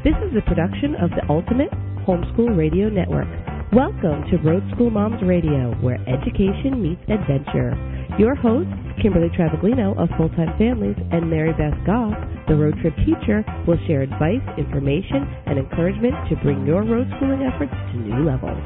This is a production of the Ultimate Homeschool Radio Network. Welcome to Road School Moms Radio, where education meets adventure. Your hosts, Kimberly Travaglino of Full Time Families and Mary Beth Goff, the road trip teacher, will share advice, information, and encouragement to bring your road schooling efforts to new levels.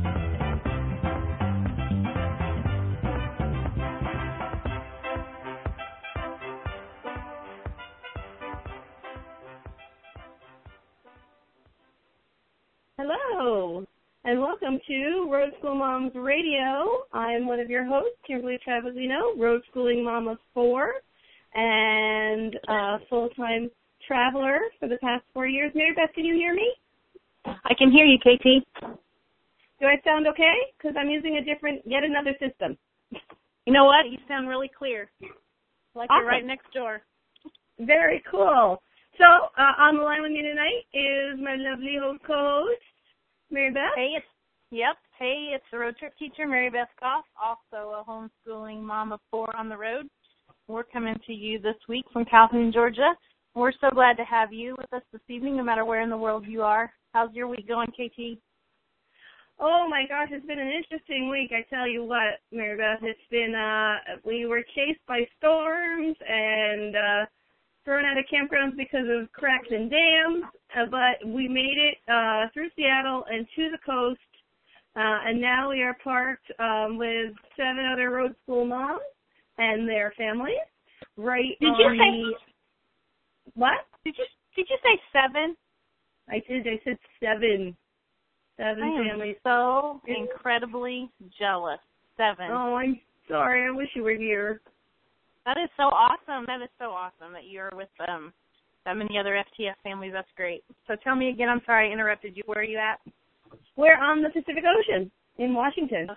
Hello, and welcome to Road School Moms Radio. I'm one of your hosts, Kimberly Travaglino, Road Schooling Mom of 4, and a full-time traveler for the past 4 years. Mary Beth, can you hear me? I can hear you, KT. Do I sound okay? Because I'm using yet another system. You know what? You sound really clear. Like Awesome. You're right next door. Very cool. So, on the line with me tonight is my lovely co-host, Mary Beth. Hey, it's the road trip teacher, Mary Beth Goff, also a homeschooling mom of 4 on the road. We're coming to you this week from Calhoun, Georgia. We're so glad to have you with us this evening, no matter where in the world you are. How's your week going, KT? Oh my gosh, it's been an interesting week. I tell you what, Mary Beth, it's been, we were chased by storms and, thrown out of campgrounds because of cracks and dams, but we made it through Seattle and to the coast, and now we are parked with 7 other road school moms and their families right Did on you say, the... What? Did you say 7? I did. I said 7. 7 families. So incredibly jealous. 7. Oh, I'm sorry. I wish you were here. That is so awesome. That is so awesome that you're with that many other FTF families. That's great. So tell me again, I'm sorry I interrupted you. Where are you at? We're on the Pacific Ocean in Washington.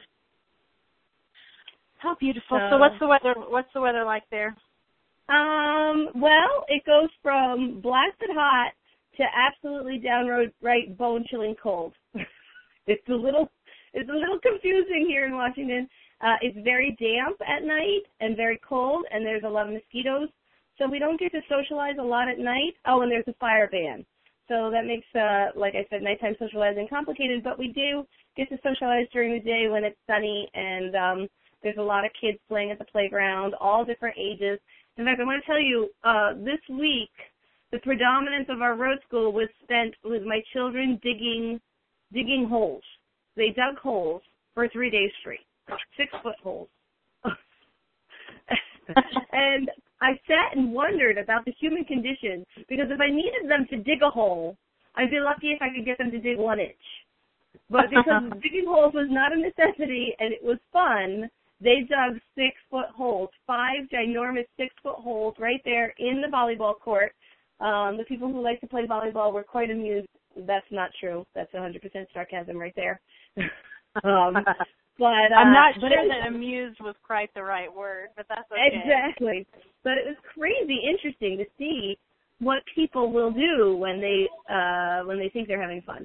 How beautiful. So what's the weather like there? Well, it goes from blasted hot to absolutely downright bone-chilling cold. It's a little confusing here in Washington. It's very damp at night and very cold, and there's a lot of mosquitoes, so we don't get to socialize a lot at night. Oh, and there's a fire ban. So that makes, like I said, nighttime socializing complicated, but we do get to socialize during the day when it's sunny, and there's a lot of kids playing at the playground, all different ages. In fact, I want to tell you, this week, the predominance of our road school was spent with my children digging holes. They dug holes for 3 days straight. 6-foot holes. And I sat and wondered about the human condition, because if I needed them to dig a hole, I'd be lucky if I could get them to dig 1 inch. But because digging holes was not a necessity and it was fun, they dug 6-foot holes, 5 ginormous 6-foot holes right there in the volleyball court. The people who like to play volleyball were quite amused. That's not true. That's 100% sarcasm right there. But I'm not sure that amused was quite the right word, but that's okay. Exactly. But it was crazy interesting to see what people will do when they think they're having fun.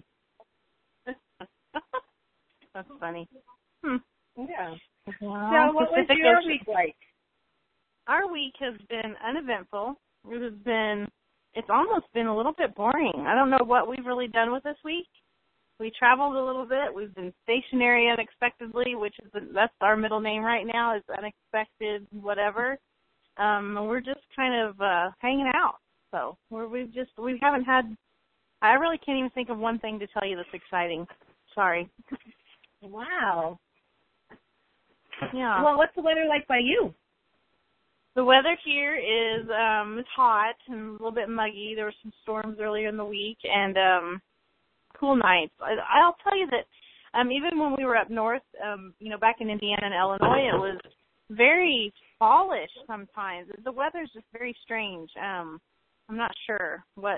That's funny. Yeah. Well, so what was your week like? Our week has been uneventful. It's almost been a little bit boring. I don't know what we've really done with this week. We traveled a little bit. We've been stationary unexpectedly, that's our middle name right now, is unexpected whatever. We're just kind of hanging out. So we haven't had. I really can't even think of one thing to tell you that's exciting. Sorry. Wow. Yeah. Well, what's the weather like by you? The weather here is it's hot and a little bit muggy. There were some storms earlier in the week and cool nights. I'll tell you that even when we were up north, back in Indiana and Illinois, it was very fallish sometimes. The weather's just very strange. I'm not sure what.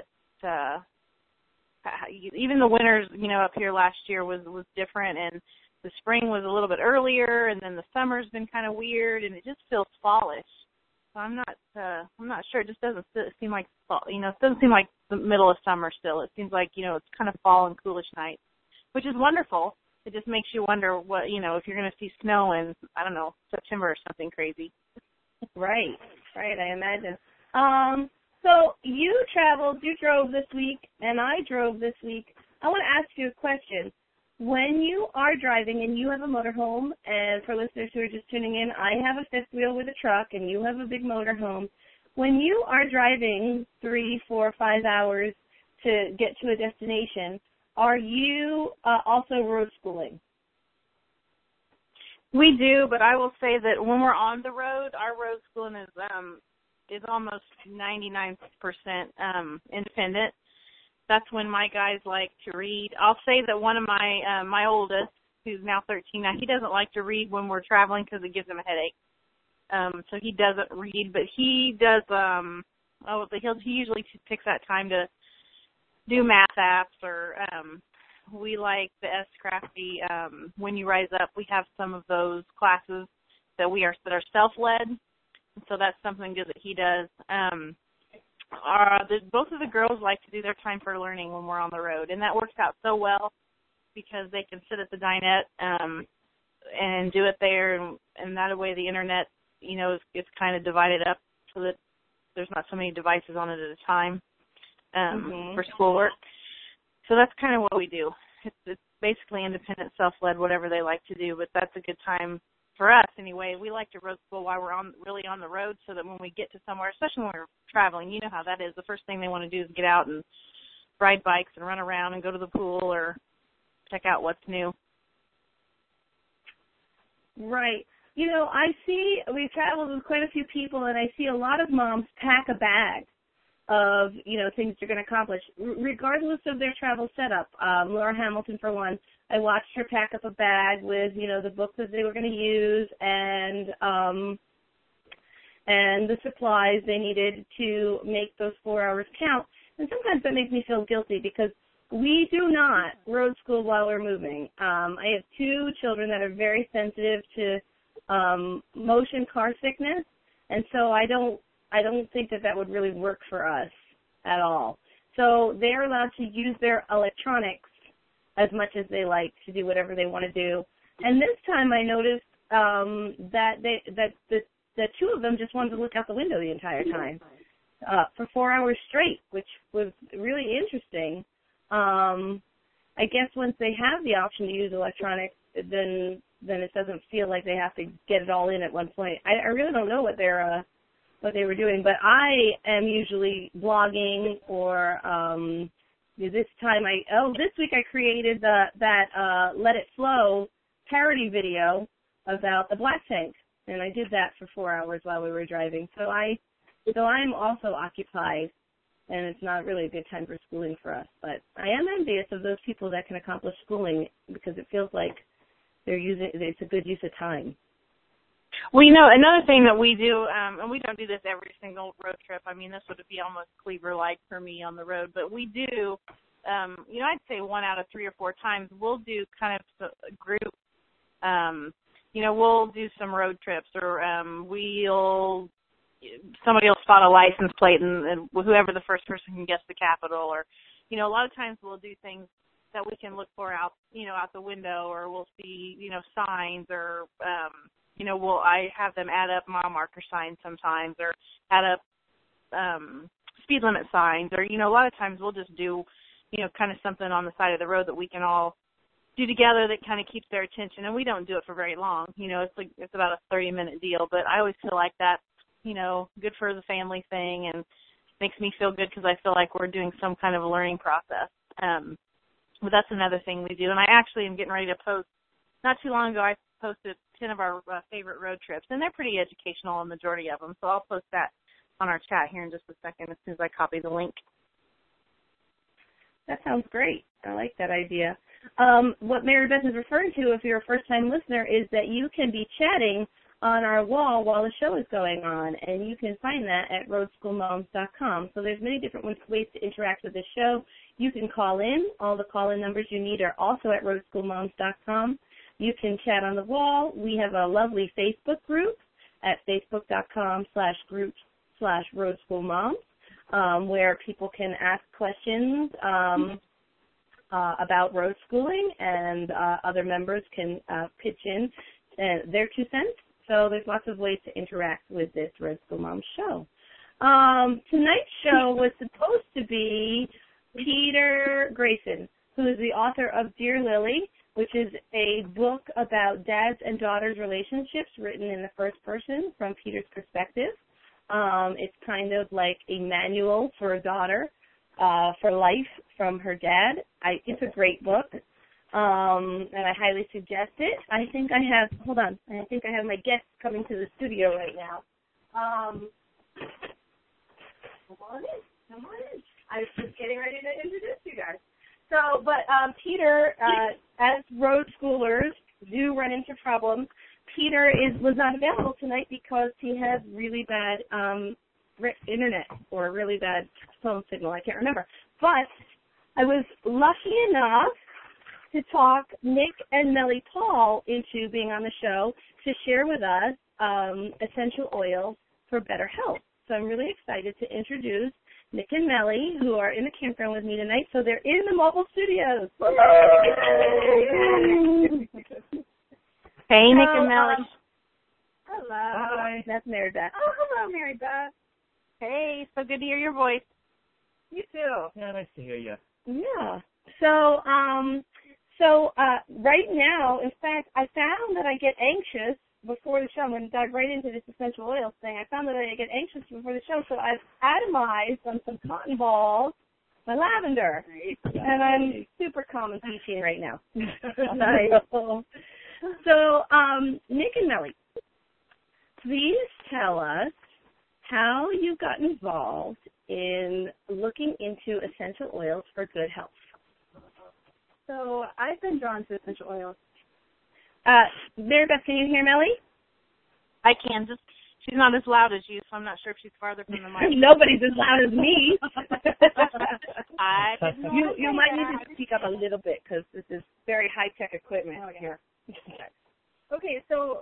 Even the winters, up here last year was different, and the spring was a little bit earlier, and then the summer's been kind of weird, and it just feels fallish. So I'm not sure. It just doesn't seem like fall. It doesn't seem like the middle of summer still. It seems like it's kind of fall and coolish nights, which is wonderful. It just makes you wonder what if you're going to see snow in September or something crazy. Right. I imagine. So you drove this week, and I drove this week. I want to ask you a question. When you are driving and you have a motorhome, and for listeners who are just tuning in, I have a fifth wheel with a truck, and you have a big motorhome. When you are driving 3, 4, 5 hours to get to a destination, are you also road schooling? We do, but I will say that when we're on the road, our road schooling is almost 99% independent. That's when my guys like to read. I'll say that one of my oldest, who's now 13 now, he doesn't like to read when we're traveling because it gives him a headache. So he doesn't read, but he does. He usually takes that time to do math apps, or we like the S-Crafty. When you rise up, we have some of those classes that are self-led. So that's something good that he does. Both of the girls like to do their time for learning when we're on the road, and that works out so well because they can sit at the dinette and do it there, and that way the internet, is kind of divided up so that there's not so many devices on it at a time for schoolwork. So that's kind of what we do. It's basically independent, self-led, whatever they like to do, but that's a good time for us anyway. We like to road school while we're really on the road so that when we get to somewhere, especially when we're traveling, you know how that is. The first thing they want to do is get out and ride bikes and run around and go to the pool or check out what's new. Right. We traveled with quite a few people, and I see a lot of moms pack a bag of, things they're going to accomplish, regardless of their travel setup. Laura Hamilton, for one, I watched her pack up a bag with, the book that they were going to use and the supplies they needed to make those 4 hours count. And sometimes that makes me feel guilty because we do not road school while we're moving. I have 2 children that are very sensitive to motion car sickness, and so I don't think that would really work for us at all. So they're allowed to use their electronics as much as they like to do whatever they want to do. And this time I noticed that the 2 of them just wanted to look out the window the entire time for 4 hours straight, which was really interesting. I guess once they have the option to use electronics, then it doesn't feel like they have to get it all in at one point. I really don't know what they were doing, but I am usually blogging or this week I created that Let It Flow parody video about the black tank, and I did that for 4 hours while we were driving. So I'm also occupied, and it's not really a good time for schooling for us. But I am envious of those people that can accomplish schooling because it feels like it's a good use of time. Well, another thing that we do, and we don't do this every single road trip. I mean, this would be almost Cleaver-like for me on the road, but we do, I'd say 1 out of 3 or 4 times, we'll do kind of a group, we'll do some road trips, or somebody will spot a license plate and whoever the first person can guess the capital, or, a lot of times we'll do things that we can look for out the window, or we'll see, signs, or, I have them add up mile marker signs sometimes, or add up speed limit signs, or, a lot of times we'll just do, kind of something on the side of the road that we can all do together that kind of keeps their attention. And we don't do it for very long. It's about a 30-minute deal, but I always feel like that's, good for the family thing and makes me feel good because I feel like we're doing some kind of a learning process. But that's another thing we do. And I actually am getting ready to post, not too long ago, I posted 10 of our favorite road trips, and they're pretty educational, a majority of them. So I'll post that on our chat here in just a second as soon as I copy the link. That sounds great. I like that idea. What Mary Beth is referring to, if you're a first-time listener, is that you can be chatting on our wall while the show is going on, and you can find that at roadschoolmoms.com. So there's many different ways to interact with the show. You can call in. All the call-in numbers you need are also at roadschoolmoms.com. You can chat on the wall. We have a lovely Facebook group at facebook.com/group/roadschoolmoms, where people can ask questions about road schooling, and other members can pitch in their 2 cents. So there's lots of ways to interact with this Road School Moms show. Tonight's show was supposed to be Peter Grayson, who is the author of Dear Lily, which is a book about dads and daughters' relationships written in the first person from Peter's perspective. It's kind of like a manual for a daughter for life from her dad. It's a great book, and I highly suggest it. I think I have my guests coming to the studio right now. Come on in. I was just getting ready to introduce you guys. So, but Peter, as road schoolers do run into problems, Peter was not available tonight because he had really bad internet or really bad phone signal. I can't remember. But I was lucky enough to talk Nick and Melly Paul into being on the show to share with us essential oils for better health. So I'm really excited to introduce Nick and Melly, who are in the campground with me tonight. So they're in the mobile studios. Hey, Nick and Melly. Hello. Hi. That's Mary Beth. Oh, hello, Mary Beth. Hey, so good to hear your voice. You too. Yeah, nice to hear you. Yeah. So right now, in fact, I found that I get anxious before the show. I'm going to dive right into this essential oils thing. I found that I get anxious before the show, so I've atomized on some cotton balls, my lavender, and I'm super calm and peachy right now. So, Nick and Melly, please tell us how you got involved in looking into essential oils for good health. So I've been drawn to essential oils. Mary Beth, can you hear Melly? I can. She's not as loud as you, so I'm not sure if she's farther from the mic. Nobody's as loud as me. You might need to speak up a little bit because this is very high-tech equipment here. Okay, so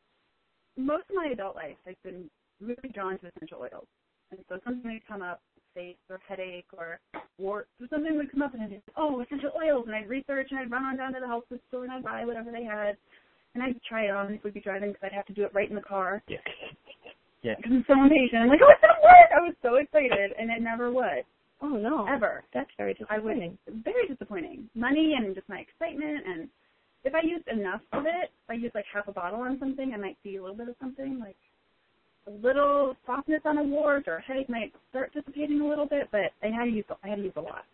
most of my adult life I've been really drawn to essential oils. And so something would come up, face or headache or warts or something would come up and I'd say, oh, essential oils. And I'd research and I'd run on down to the health food store and I'd buy whatever they had. And I'd try it on if we'd be driving because I'd have to do it right in the car. Yeah. Yeah. Because I'm so impatient. I'm like, oh, it's going to work. I was so excited. And it never would. Oh, no. Ever. That's very disappointing. Very disappointing. Money and just my excitement. And if I used enough of it, if I used like half a bottle on something, I might see a little bit of something, like a little softness on a wart or a headache might start dissipating a little bit, but I had to use a lot.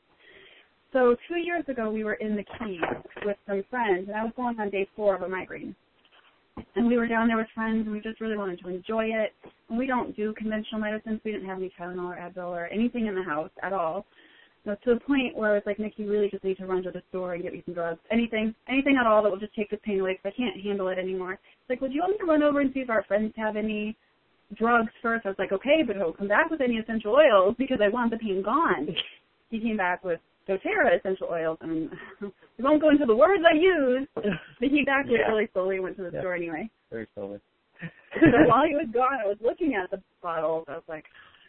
So 2 years ago, we were in the Keys with some friends, and I was going on day 4 of a migraine. And we were down there with friends, and we just really wanted to enjoy it. And we don't do conventional medicines. We didn't have any Tylenol or Advil or anything in the house at all. So to the point where I was like, Nick, you really just need to run to the store and get me some drugs. Anything at all that will just take this pain away because I can't handle it anymore. It's like, would you want me to run over and see if our friends have any drugs first? I was like, okay, but he'll come back with any essential oils because I want the pain gone. He came back with doTERRA essential oils, and I won't go into the words I used, but he backed it really slowly and went to the store anyway. Very slowly. So while he was gone, I was looking at the bottles. I was like,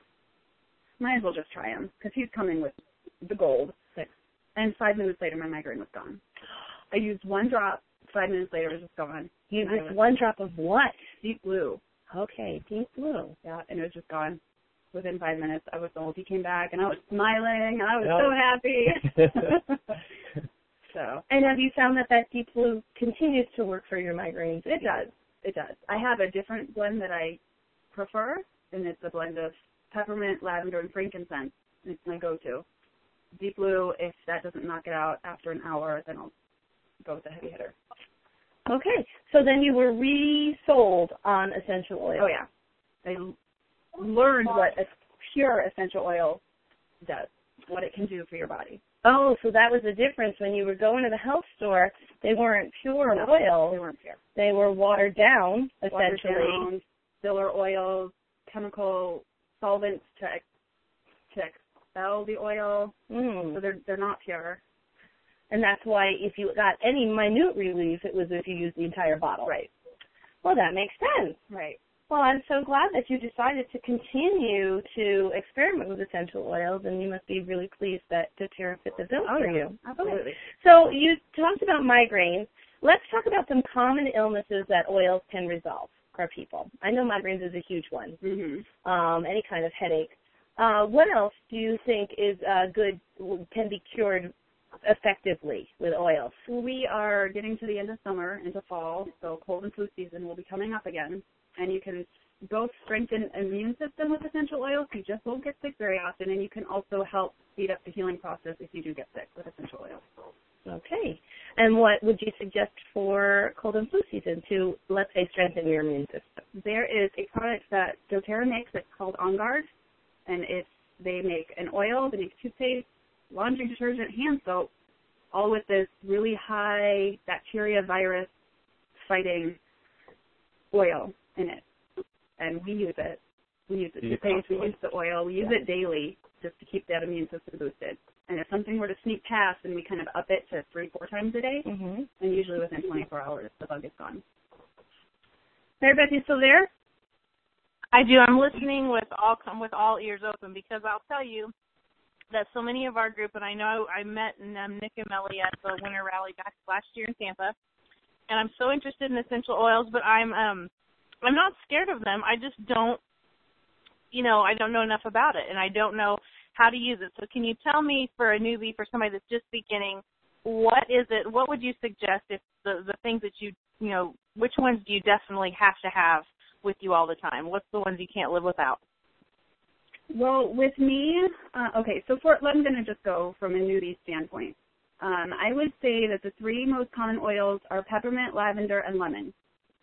might as well just try them because he's coming with the gold. And 5 minutes later, my migraine was gone. I used 1 drop. 5 minutes later, it was just gone. You used 1 drop of what? Deep Blue. Okay, Deep Blue. Yeah, and it was just gone. Within 5 minutes, I was old. He came back, and I was smiling, and I was so happy. So. And have you found that Deep Blue continues to work for your migraines? It does. It does. I have a different blend that I prefer, and it's a blend of peppermint, lavender, and frankincense. It's my go-to. Deep Blue, if that doesn't knock it out after an hour, then I'll go with the heavy hitter. Okay. So then you were resold on essential oil. Oh, yeah. I learned what a pure essential oil does, what it can do for your body. Oh, so that was the difference. When you were going to the health store, they weren't pure oils. They weren't pure. They were watered down, essentially. Watered down, filler oils, chemical solvents to expel the oil. So they're not pure. And that's why if you got any minute relief, it was if you used the entire bottle. Right. Well, that makes sense. Right. Well, I'm so glad that you decided to continue to experiment with essential oils, and you must be really pleased that doTERRA fit the bill for you. Absolutely. Okay. So you talked about migraines. Let's talk about some common illnesses that oils can resolve. our people. I know migraines is a huge one. Mm-hmm. Any kind of headache. What else do you think is can be cured effectively with oils? We are getting to the end of summer into fall, so cold and flu season will be coming up again, and you can both strengthen immune system with essential oils, so you just won't get sick very often, and you can also help speed up the healing process if you do get sick with essential oils. Okay. And what would you suggest for cold and flu season to, let's say, strengthen your immune system? There is a product that doTERRA makes that's called On Guard, and they make an oil, they make toothpaste, laundry detergent, hand soap, all with this really high bacteria virus fighting oil in it. And we use it. We use the toothpaste, we use the oil, we use it daily just to keep that immune system boosted. And if something were to sneak past, then we kind of up it to 3-4 times a day, and usually within 24 hours the bug is gone. Mary Beth, you still there? I do. I'm listening with all ears open, because I'll tell you that so many of our group, and I know I met Nick and Melly at the winter rally back last year in Tampa, and I'm so interested in essential oils, but I'm not scared of them. I just don't, I don't know enough about it, and I don't know how to use it. So can you tell me, for a newbie, for somebody that's just beginning, what is it? What would you suggest if the things that which ones do you definitely have to have with you all the time? What's the ones you can't live without? Well, with me, okay, so I'm going to just go from a newbie standpoint. I would say that the 3 most common oils are peppermint, lavender, and lemon.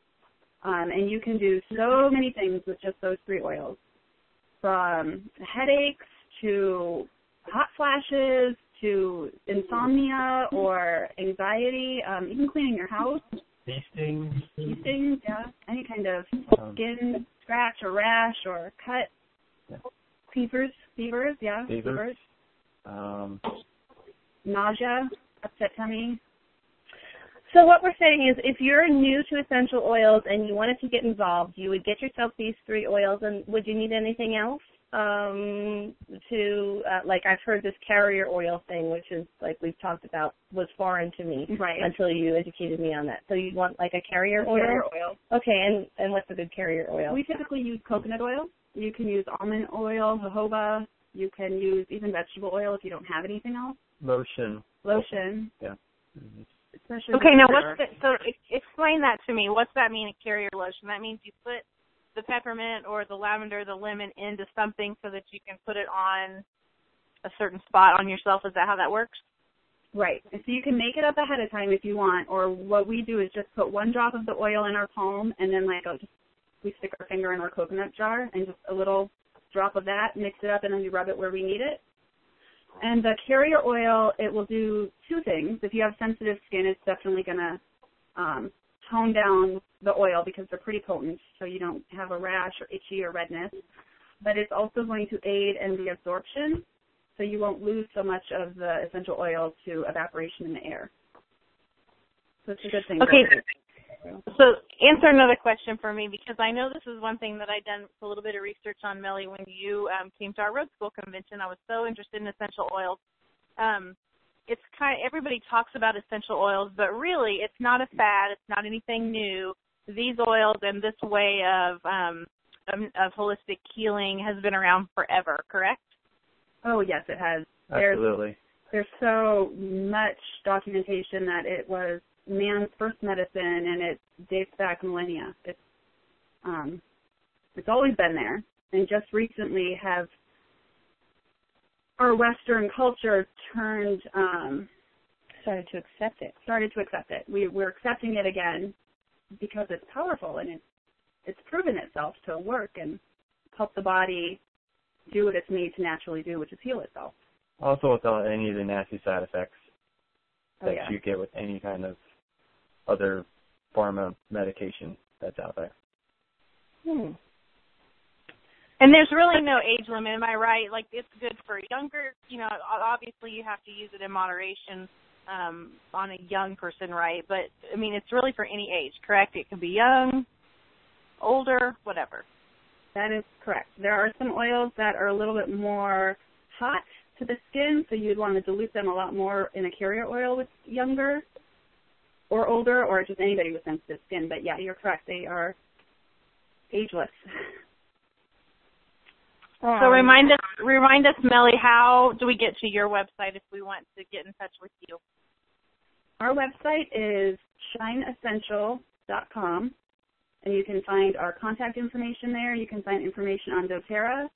And you can do so many things with just those 3 oils, from headaches to hot flashes to insomnia or anxiety, even cleaning your house. Feasting, yeah. Any kind of skin scratch or rash or cut. Yeah. Fevers. Nausea, upset tummy. So what we're saying is, if you're new to essential oils and you wanted to get involved, you would get yourself these 3 oils, and would you need anything else? Like I've heard this carrier oil thing, which is, like we've talked about, was foreign to me until you educated me on that. So you'd want like a carrier oil? Carrier oil. Okay, and what's a good carrier oil? We typically use coconut oil. You can use almond oil, jojoba. You can use even vegetable oil if you don't have anything else. Lotion. Yeah. Mm-hmm. Especially okay, now explain that to me. What's that mean, a carrier lotion? That means you put the peppermint or the lavender, the lemon into something so that you can put it on a certain spot on yourself. Is that how that works? Right. So you can make it up ahead of time if you want, or what we do is just put 1 drop of the oil in our palm, and then we stick our finger in our coconut jar and just a little drop of that, mix it up, and then we rub it where we need it. And the carrier oil, it will do 2 things. If you have sensitive skin, it's definitely going to tone down the oil because they're pretty potent, so you don't have a rash or itchy or redness. But it's also going to aid in the absorption, so you won't lose so much of the essential oil to evaporation in the air. So it's a good thing. Okay. So answer another question for me, because I know this is one thing that I done a little bit of research on, Melly, when you came to our road school convention. I was so interested in essential oils. It's everybody talks about essential oils, but really it's not a fad. It's not anything new. These oils and this way of holistic healing has been around forever, correct? Oh, yes, it has. Absolutely. There's so much documentation that it was man's first medicine, and it dates back millennia. It's always been there, and just recently have our Western culture started to accept it. We're accepting it again because it's powerful, and it's proven itself to work and help the body do what it's made to naturally do, which is heal itself. Also without any of the nasty side effects that you get with any kind of other pharma medication that's out there. And there's really no age limit, am I right? Like, it's good for younger, obviously you have to use it in moderation on a young person, right? But, I mean, it's really for any age, correct? It can be young, older, whatever. That is correct. There are some oils that are a little bit more hot to the skin, so you'd want to dilute them a lot more in a carrier oil with younger or older, or just anybody with sensitive skin. But, yeah, you're correct. They are ageless. So remind us, Melly, how do we get to your website if we want to get in touch with you? Our website is shineessential.com, and you can find our contact information there. You can find information on doTERRA,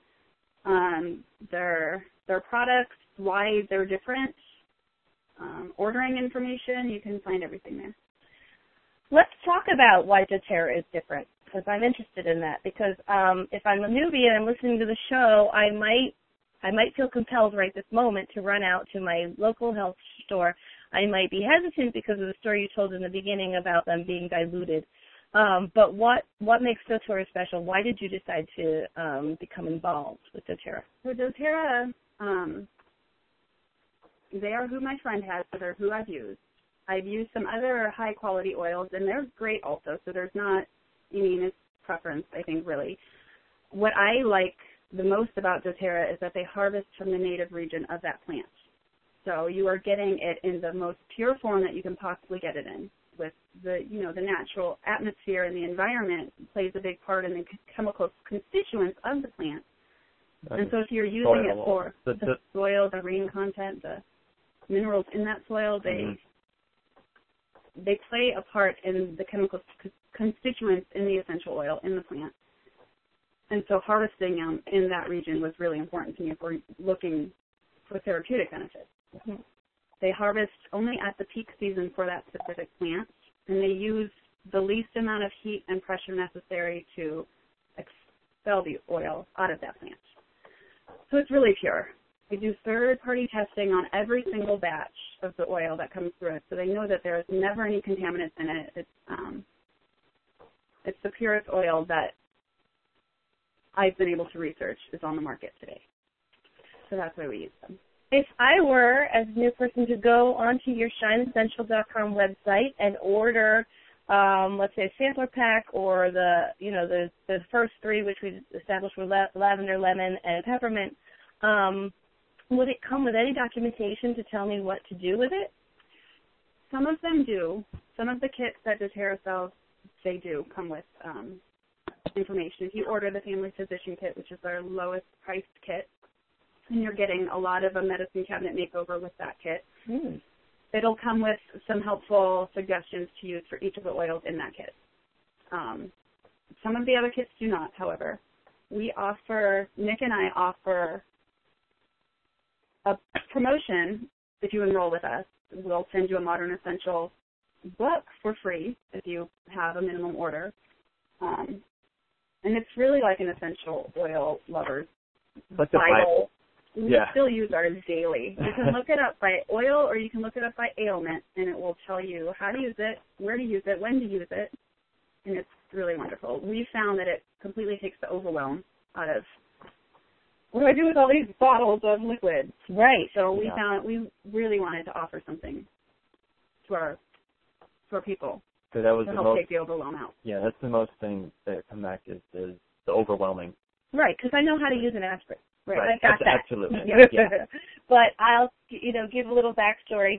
their products, why they're different, ordering information. You can find everything there. Let's talk about why doTERRA is different, because I'm interested in that. Because if I'm a newbie and I'm listening to the show, I might feel compelled right this moment to run out to my local health store. I might be hesitant because of the story you told in the beginning about them being diluted. But what makes doTERRA special? Why did you decide to become involved with doTERRA? So doTERRA, they are who my friend has, so they're who I've used. I've used some other high-quality oils, and they're great also, so there's not, it's preference, I think, really. What I like the most about doTERRA is that they harvest from the native region of that plant. So you are getting it in the most pure form that you can possibly get it in, with the natural atmosphere and the environment plays a big part in the chemical constituents of the plant. And so if you're using it for the soil, the rain content, the minerals in that soil, they play a part in the chemical constituents in the essential oil in the plant. And so harvesting them in that region was really important to me if we're looking for therapeutic benefits. Mm-hmm. They harvest only at the peak season for that specific plant, and they use the least amount of heat and pressure necessary to expel the oil out of that plant. So it's really pure. We do third-party testing on every single batch of the oil that comes through it, so they know that there is never any contaminants in it. It's the purest oil that I've been able to research is on the market today. So that's why we use them. If I were, as a new person, to go onto your shineessential.com website and order, let's say, a sampler pack or the first three, which we established were lavender, lemon, and peppermint, would it come with any documentation to tell me what to do with it? Some of them do. Some of the kits that doTERRA sells, they do come with information. If you order the Family Physician Kit, which is our lowest priced kit, and you're getting a lot of a medicine cabinet makeover with that kit, it'll come with some helpful suggestions to use for each of the oils in that kit. Some of the other kits do not, however. Nick and I offer a promotion. If you enroll with us, we'll send you a Modern Essential book for free if you have a minimum order. And it's really like an essential oil lover's Bible. We still use ours daily. You can look it up by oil or you can look it up by ailment, and it will tell you how to use it, where to use it, when to use it, and it's really wonderful. We found that it completely takes the overwhelm out of, what do I do with all these bottles of liquid? Right. So we found we really wanted to offer something to our people so that was to help take the overwhelm out. Yeah, that's the most thing that come back is the overwhelming. Right, because I know how to use an aspirin. Right. I got that. Absolutely. Yeah. But I'll, give a little backstory.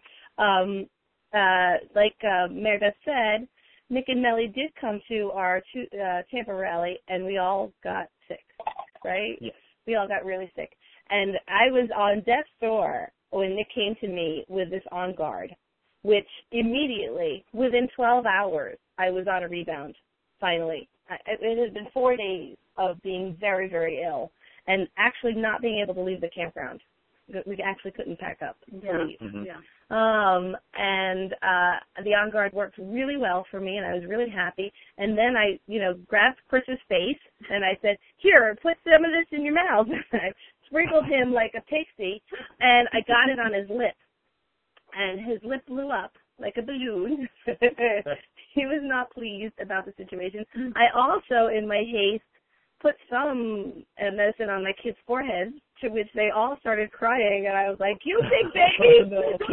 Like Mary Beth said, Nick and Melly did come to our Tampa rally, and we all got sick, right? Yes. We all got really sick. And I was on death's door when Nick came to me with this On Guard, which immediately, within 12 hours, I was on a rebound, finally. It had been 4 days of being very, very ill and actually not being able to leave the campground. We actually couldn't pack up and leave. Mm-hmm. Yeah. And the On Guard worked really well for me, and I was really happy. And then I, grabbed Chris's face, and I said, here, put some of this in your mouth. I sprinkled him like a pasty, and I got it on his lip. And his lip blew up like a balloon. He was not pleased about the situation. I also, in my haste, put some medicine on my kids' foreheads, to which they all started crying, and I was like, you big baby!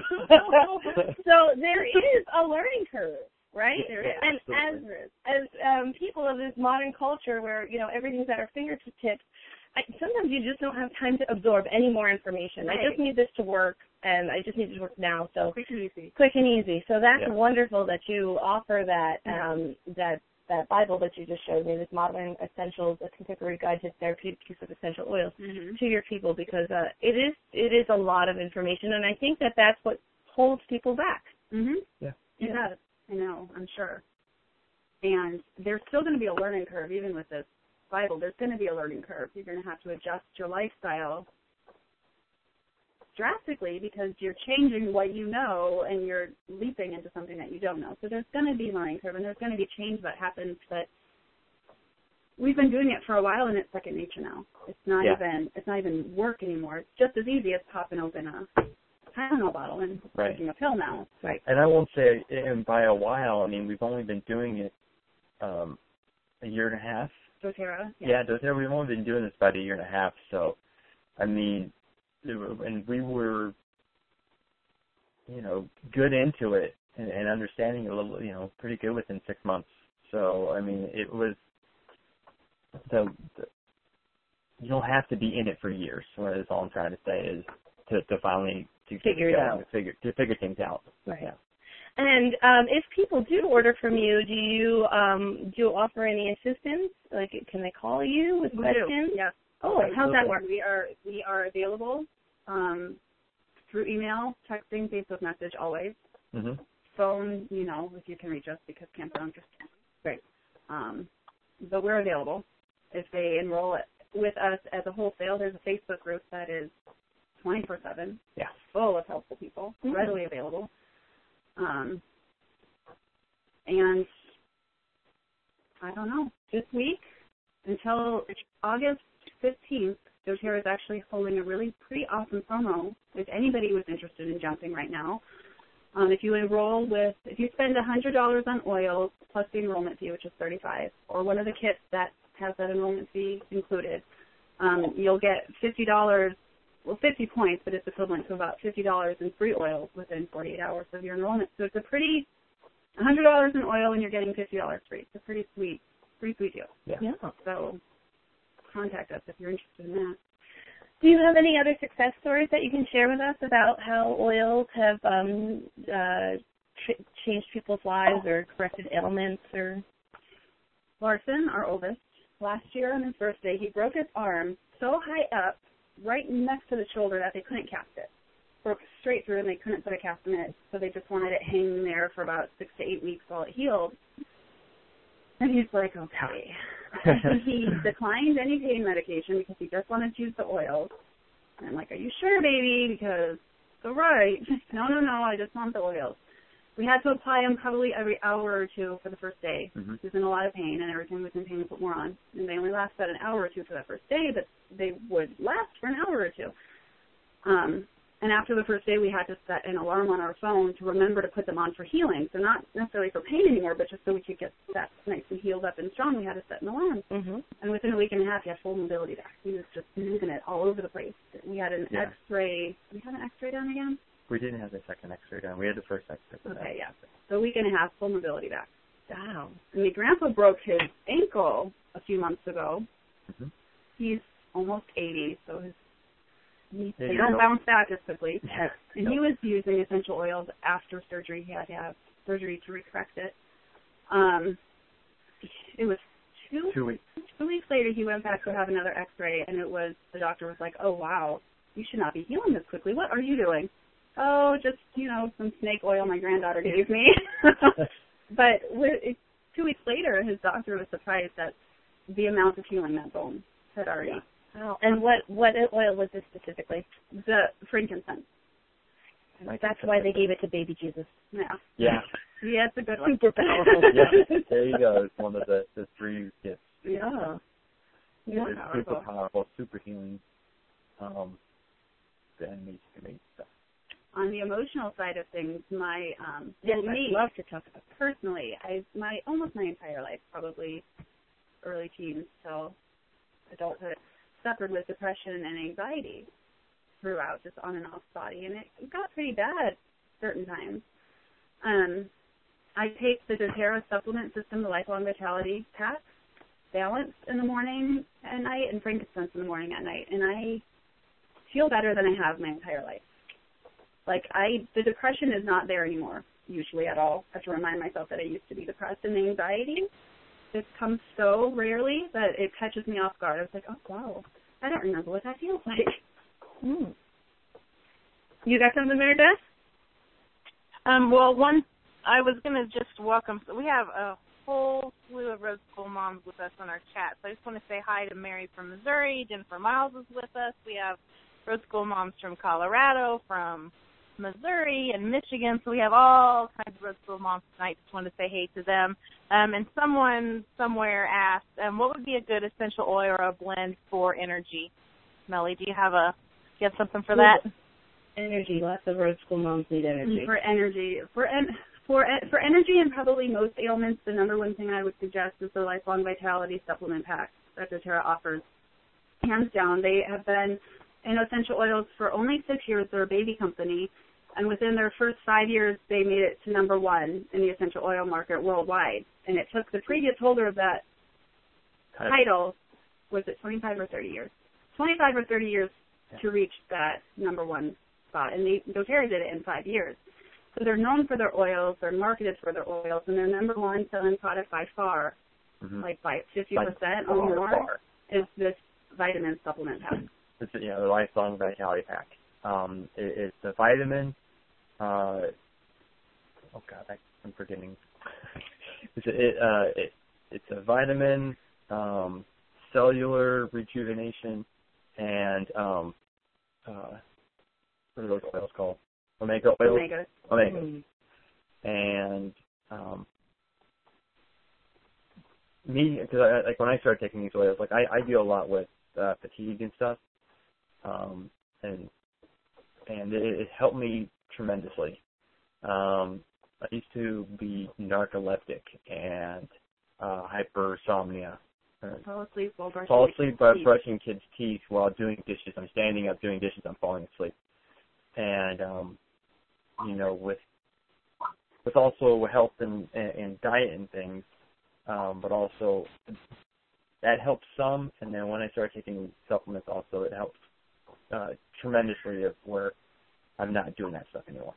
So there is a learning curve, right? There is. And as people of this modern culture where, everything's at our fingertips, sometimes you just don't have time to absorb any more information. Right. I just need this to work, and I just need it to work now. So quick and easy. Quick and easy. So that's wonderful that you offer that that Bible that you just showed me, this Modern Essentials, A Contemporary Guide to Therapeutic Use of Essential Oils, to your people, because it is a lot of information, and I think that that's what holds people back. Yeah. It does. I know, I'm sure. And there's still going to be a learning curve, even with this Bible. There's going to be a learning curve. You're going to have to adjust your lifestyle drastically because you're changing what you know and you're leaping into something that you don't know. So there's going to be a learning curve, and there's going to be change that happens, but we've been doing it for a while, and it's second nature now. It's not even work anymore. It's just as easy as popping open a Tylenol bottle and taking a pill now. Right. And I won't say, and by a while, I mean, we've only been doing it a year and a half. doTERRA? Yeah, doTERRA. We've only been doing this about a year and a half. So, I mean, and we were, good into it and understanding it a little, pretty good within 6 months. So, I mean, it was, you don't have to be in it for years. What is all I'm trying to say is to finally figure it out. To figure things out. Right. Yeah. And if people do order from you, do you offer any assistance? Like, can they call you with questions? Yes. Oh, how's that work? We are available through email, texting, Facebook message, always. Phone, if you can reach us because campground just can't. Great. But we're available. If they enroll with us as a wholesale, there's a Facebook group that is 24/7. Yeah. Full of helpful people, readily available. And I don't know, this week until August 15th, doTERRA is actually holding a really pretty awesome promo if anybody was interested in jumping right now. If you spend $100 on oils plus the enrollment fee, which is $35, or one of the kits that has that enrollment fee included, you'll get $50, 50 points, but it's equivalent to about $50 in free oils within 48 hours of your enrollment. So it's a pretty $100 in oil and you're getting $50 free. It's a pretty sweet deal. Yeah. So contact us if you're interested in that. Do you have any other success stories that you can share with us about how oils have changed people's lives or corrected ailments? Or Larson, our oldest, last year on his birthday, he broke his arm so high up, right next to the shoulder, that they couldn't cast it. Broke straight through, and they couldn't put a cast in it, so they just wanted it hanging there for about 6 to 8 weeks while it healed. And he's like, okay. And he declined any pain medication because he just wanted to use the oils. And I'm like, are you sure, baby? Because it's all right. No, I just want the oils. We had to apply them probably every hour or two for the first day. He was in a lot of pain, and every time he was in pain, we put more on. And they only last about an hour or two for that first day, but they would last for an hour or two. And after the first day, we had to set an alarm on our phone to remember to put them on for healing. So not necessarily for pain anymore, but just so we could get that nice and healed up and strong, we had to set an alarm. And within a week and a half, he had full mobility back. He was just moving it all over the place. We had an X-ray. We had an X-ray done again? We didn't have the second X-ray done. We had the first X-ray. Okay, yeah. So a week and a half, full mobility back. Wow. And my grandpa broke his ankle a few months ago. He's almost 80, so they don't bounce back as quickly. And he was using essential oils after surgery. He had to have surgery to recorrect it. It was 2 weeks. 2 weeks later, he went back to have another X-ray, and the doctor was like, oh, wow, you should not be healing this quickly. What are you doing? Oh, just, some snake oil my granddaughter gave me. But 2 weeks later, his doctor was surprised at the amount of healing that bone had already. Wow. And what oil was this specifically? The frankincense. That's why they gave it to baby Jesus. Yeah. Yeah. Yeah, it's a good one. Super powerful. Yeah. There you go. It's one of the 3 gifts. Yeah. It's super powerful, super healing. Amazing stuff. On the emotional side of things, I'd love to talk about that. Personally, almost my entire life, probably early teens till adulthood, suffered with depression and anxiety throughout, just on and off body, and it got pretty bad certain times. I take the doTERRA supplement system, the Lifelong Vitality Pack, Balance in the morning and night, and frankincense in the morning and night, and I feel better than I have my entire life. The depression is not there anymore, usually at all. I have to remind myself that I used to be depressed, and the anxiety It comes so rarely that it catches me off guard. I was like, oh, wow, I don't remember what that feels like. Mm. You got something, Mary Beth? Well, I was going to just welcome. So we have a whole slew of Road School moms with us on our chat. So I just want to say hi to Mary from Missouri. Jennifer Miles is with us. We have Road School moms from Colorado, from Missouri, and Michigan. So we have all kinds of Road School moms tonight. Just wanted to say hey to them. And someone somewhere asked, what would be a good essential oil or a blend for energy? Melly, do you have something for that? Energy. Lots of Road School moms need energy. For energy. For energy and probably most ailments, the number one thing I would suggest is the Lifelong Vitality Supplement Pack that doTERRA offers. Hands down, they have been in essential oils for only 6 years. They're a baby company, and within their first 5 years, they made it to number one in the essential oil market worldwide. And it took the previous holder of that title, was it 25 or 30 years? 25 or 30 years to reach that number one spot, and doTERRA did it in 5 years. So they're known for their oils, they're marketed for their oils, and their number one selling product by far, like by 50% or more, is this vitamin supplement pack. It's, the Lifelong Vitality Pack. It's a vitamin. I'm forgetting. It's a vitamin, cellular rejuvenation, and what are those oils called? Omega oils? Omega. And me, because when I started taking these oils, I deal a lot with fatigue and stuff, and it helped me tremendously. I used to be narcoleptic and hypersomnia. Fall asleep while brushing kids' teeth while doing dishes. I'm standing up doing dishes. I'm falling asleep. And with also health and diet and things, but also that helps some. And then when I started taking supplements, also it helps tremendously of where I'm not doing that stuff anymore.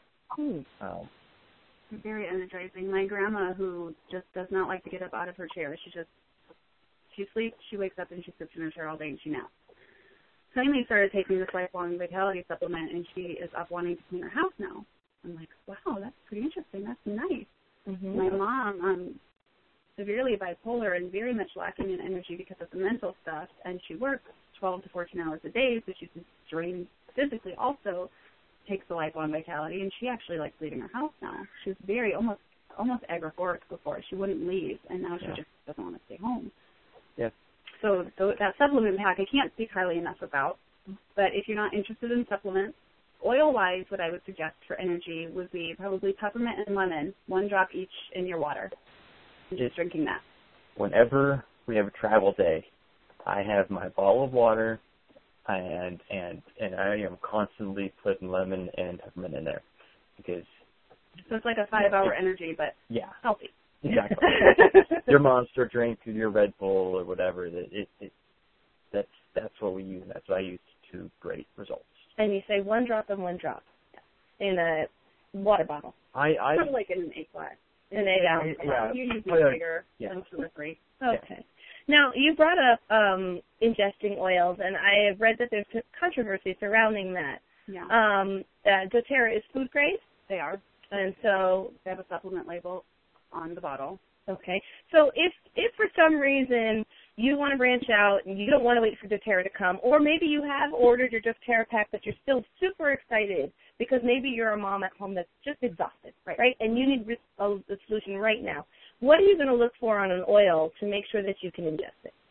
Very energizing. My grandma, who just does not like to get up out of her chair, she sleeps, she wakes up, and she sits in her chair all day, and she naps. Finally started taking this Lifelong Vitality supplement, and she is up wanting to clean her house now. I'm like, wow, that's pretty interesting. That's nice. Mm-hmm. My mom, severely bipolar and very much lacking in energy because of the mental stuff, and she works 12 to 14 hours a day, so she's drained physically also, takes the Lifelong Vitality, and she actually likes leaving her house now. She was very almost agoraphobic before. She wouldn't leave, and now she just doesn't want to stay home. Yeah. So that supplement pack, I can't speak highly enough about, but if you're not interested in supplements, oil-wise, what I would suggest for energy would be probably peppermint and lemon, 1 drop each in your water, and just drinking that. Whenever we have a travel day, I have my bottle of water, and I am constantly putting lemon and peppermint in there, because so it's like a 5-hour energy, but healthy. Exactly. Your Monster drink, your Red Bull, or whatever. That's what we use. That's what I use to great results. And you say 1 drop and 1 drop in a water bottle. Kind of like in an 8-glass. In an 8-ounce. Yeah. You use much bigger than 2 or 3. Okay. Yeah. Now, you brought up ingesting oils, and I have read that there's controversy surrounding that. Yeah. doTERRA is food grade? They are. And so they have a supplement label on the bottle. Okay. So if for some reason you want to branch out and you don't want to wait for doTERRA to come, or maybe you have ordered your doTERRA pack but you're still super excited because maybe you're a mom at home that's just exhausted, right? And you need a solution right now. What are you going to look for on an oil to make sure that you can ingest it?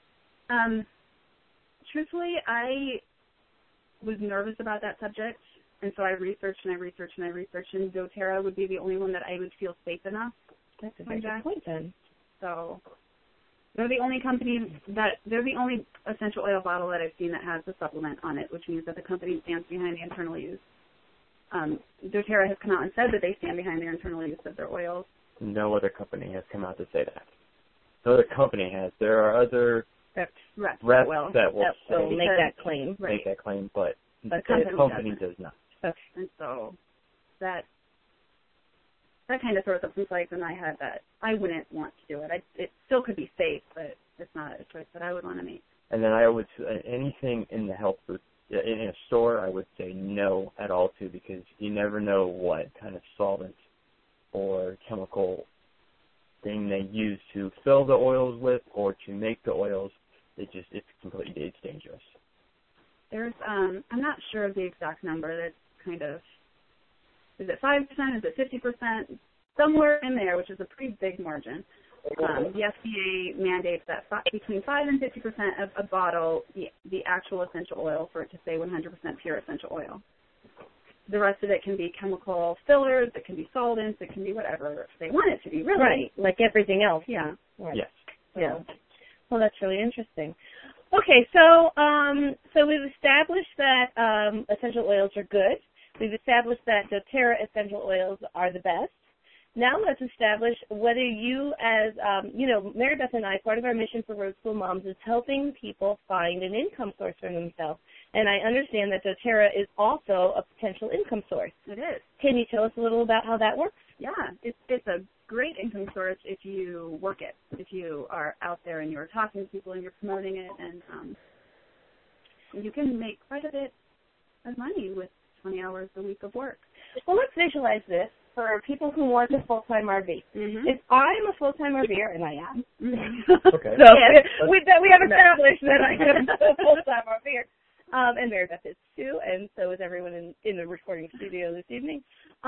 Truthfully, I was nervous about that subject, and so I researched, and doTERRA would be the only one that I would feel safe enough. That's a very good point then. So they're the only they're the only essential oil bottle that I've seen that has the supplement on it, which means that the company stands behind the internal use. doTERRA has come out and said that they stand behind their internal use of their oils. No other company has come out to say that. No other company has. There are other reps that will make that claim. Make that claim, but the company does not. Okay. And so that that kind of throws up some flags in my head that I wouldn't want to do it. It still could be safe, but it's not a choice that I would want to make. And then I would anything in the health food in a store, I would say no at all to, because you never know what kind of solvent or chemical thing they use to fill the oils with or to make the oils. It's completely dangerous. There's I'm not sure of the exact number. That's kind of, is it 5%? Is it 50%? Somewhere in there, which is a pretty big margin. The FDA mandates that between 5 and 50% of a bottle, the actual essential oil, for it to say 100% pure essential oil. The rest of it can be chemical fillers, it can be solvents, it can be whatever they want it to be, really. Right, like everything else. Yeah. Right. Yes. Yeah. Well, that's really interesting. Okay, so we've established that essential oils are good. We've established that doTERRA essential oils are the best. Now let's establish whether you, as, Mary Beth and I, part of our mission for Road School Moms is helping people find an income source for themselves. And I understand that doTERRA is also a potential income source. It is. Can you tell us a little about how that works? Yeah, it's a great income source if you work it, if you are out there and you're talking to people and you're promoting it, and you can make quite a bit of money with 20 hours a week of work. Well, let's visualize this for people who want a full-time RV. Mm-hmm. If I'm a full-time RVer, and I am, Okay. so we have established that I am a full-time RVer, and Mary Beth is too, and so is everyone in the recording studio this evening.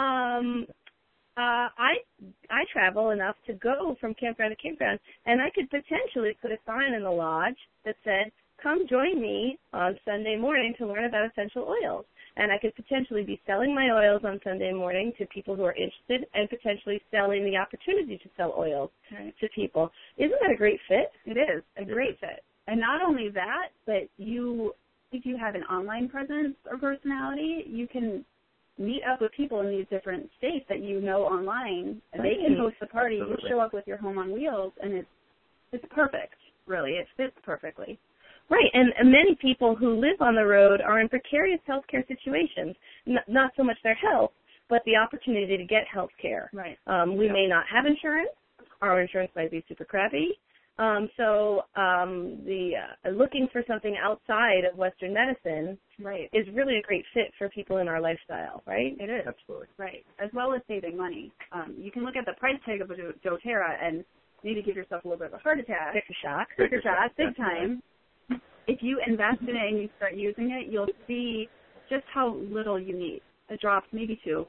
I travel enough to go from campground to campground, and I could potentially put a sign in the lodge that said, "Come join me on Sunday morning to learn about essential oils." And I could potentially be selling my oils on Sunday morning to people who are interested, and potentially selling the opportunity to sell oils to people. Isn't that a great fit? It is a great fit. And not only that, but if you have an online presence or personality, you can meet up with people in these different states that you know online, and they can host a party. Absolutely. You show up with your home on wheels, and it's perfect, really. It fits perfectly. Right, and many people who live on the road are in precarious healthcare situations, not so much their health, but the opportunity to get health care. Right. We may not have insurance. Our insurance might be super crappy. So looking for something outside of Western medicine is really a great fit for people in our lifestyle, right? It is. Absolutely. Right, as well as saving money. You can look at the price tag of a doTERRA and maybe give yourself a little bit of a heart attack. Sticker shock. Sticker shock, big time. If you invest in it and you start using it, you'll see just how little you need. A drop, maybe 2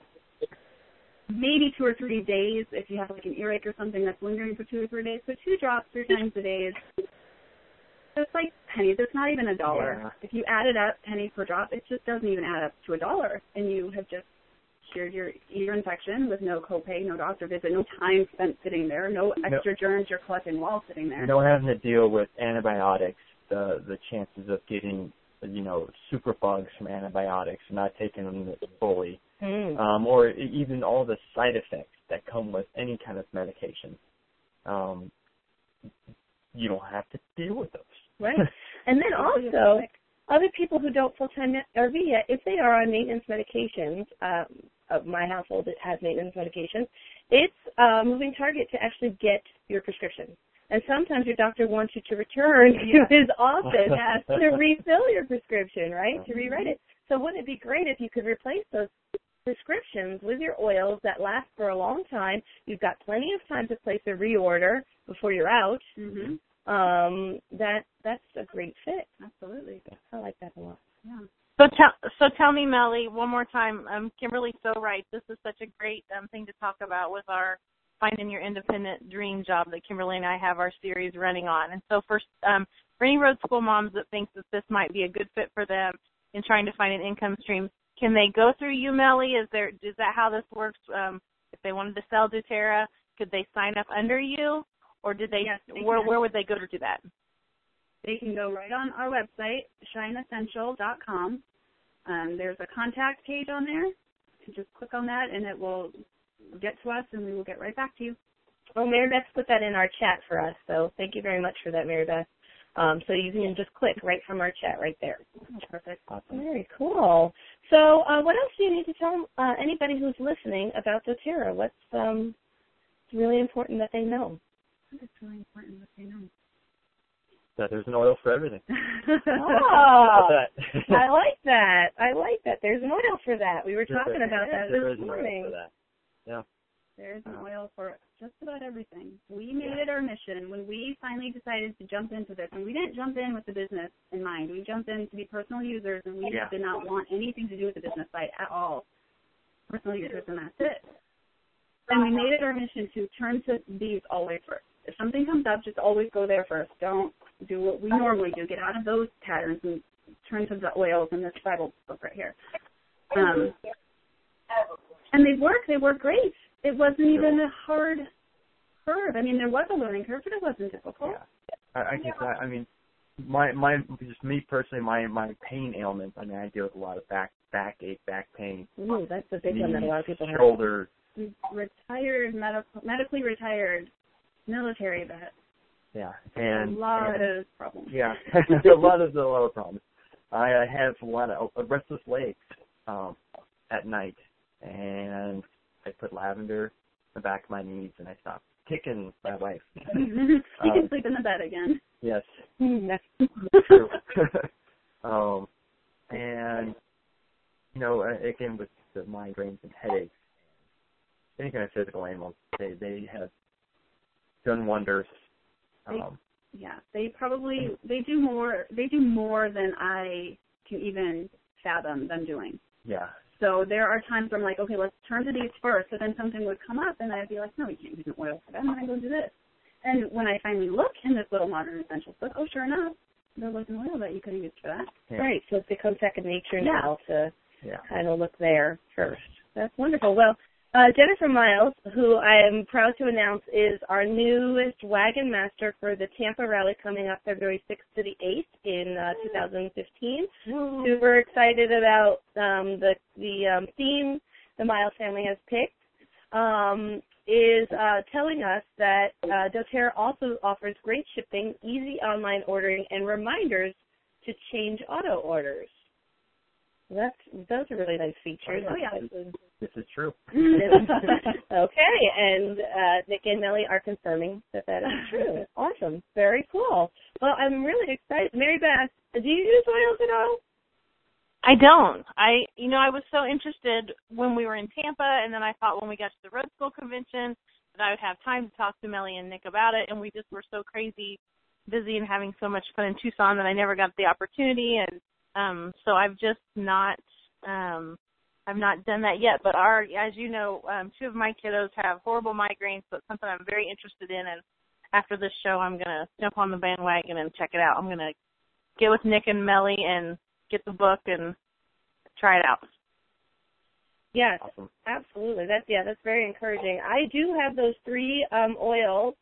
or 3 days if you have like an earache or something that's lingering for 2 or 3 days. So 2 drops 3 times a day is just like pennies. It's not even $1. Yeah. If you add it up, penny per drop, it just doesn't even add up to $1. And you have just cured your ear infection with no copay, no doctor visit, no time spent sitting there, no extra germs you're collecting while sitting there. No having to deal with antibiotics. The chances of getting, super bugs from antibiotics, not taking them fully, or even all the side effects that come with any kind of medication. You don't have to deal with those. Right. And then also, other people who don't full-time RV yet, if they are on maintenance medications, my household has maintenance medications, it's a moving target to actually get your prescription. And sometimes your doctor wants you to return to his office to refill your prescription, right, to rewrite it. So wouldn't it be great if you could replace those prescriptions with your oils that last for a long time? You've got plenty of time to place a reorder before you're out. Mm-hmm. That's a great fit. Absolutely. I like that a lot. Yeah. So tell me, Melly, one more time. Kimberly's so right. This is such a great thing to talk about with our Finding Your Independent Dream Job that Kimberly and I have our series running on. And so for any road school moms that think that this might be a good fit for them in trying to find an income stream, can they go through you, Melly? Is that how this works? If they wanted to sell doTERRA, could they sign up under you, or did they? Yes, where would they go to do that? They can go right on our website, shineessential.com. There's a contact page on there. You just click on that, and it will get to us, and we will get right back to you. Well, Mary Beth put that in our chat for us, so thank you very much for that, Mary Beth. So you can just click right from our chat right there. Oh, perfect. Awesome. Very cool. So what else do you need to tell anybody who's listening about doTERRA? What's really important that they know? It's really important that they know. That there's an oil for everything. Oh, I like that. I like that. There's an oil for that. We were talking about that this morning. Yeah. There's an oil for just about everything. We made it our mission when we finally decided to jump into this. And we didn't jump in with the business in mind. We jumped in to be personal users, and we did not want anything to do with the business side at all. Personal users, and that's it. And we made it our mission to turn to these always first. If something comes up, just always go there first. Don't do what we normally do. Get out of those patterns and turn to the oils in this Bible book right here. And they work. They work great. It wasn't even a hard curve. I mean, there was a learning curve, but it wasn't difficult. Yeah. I guess that. I mean, my just me personally, my pain ailments. I mean, I deal with a lot of backache, back pain. Ooh, that's a big one that a lot of people have. Shoulders. Retired, medically retired, military vet. Yeah, and a lot of problems. Yeah, a lot of problems. I have a lot of restless legs at night, and I put lavender in the back of my knees, and I stopped kicking my wife. You can sleep in the bed again. Yes. That's true. And, you know, again, with the migraines and headaches, any kind of physical ailments, they have done wonders. They do more than I can even fathom them doing. Yeah. So there are times where I'm like, okay, let's turn to these first. So then something would come up, and I'd be like, no, we can't use an oil for that. I'm going to go do this. And when I finally look in this little Modern Essentials book, oh, sure enough, there was an oil that you could have used for that. Yeah. Right. So it's become second nature now to kind of look there first. That's wonderful. Well, Jennifer Miles, who I am proud to announce is our newest wagon master for the Tampa Rally coming up February 6th to the 8th in 2015. Super excited about the theme the Miles family has picked. Is telling us that doTERRA also offers great shipping, easy online ordering, and reminders to change auto orders. Those are really nice features. Oh, yeah. This is true. Okay, and Nick and Melly are confirming that is true. Awesome. Very cool. Well, I'm really excited. Mary Beth, do you use oils at all? I don't. I was so interested when we were in Tampa, and then I thought when we got to the Road School Convention that I would have time to talk to Melly and Nick about it, and we just were so crazy busy and having so much fun in Tucson that I never got the opportunity, and so I've just not I've not done that yet. But as you know, two of my kiddos have horrible migraines, so it's something I'm very interested in, and after this show I'm going to jump on the bandwagon and check it out. I'm going to get with Nick and Melly and get the book and try it out. Yes, awesome. Absolutely. That's very encouraging. I do have those three oils,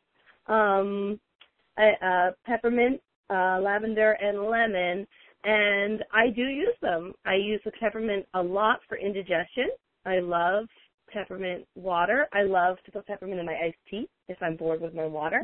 peppermint, lavender, and lemon, and I do use them. I use the peppermint a lot for indigestion. I love peppermint water. I love to put peppermint in my iced tea if I'm bored with my water.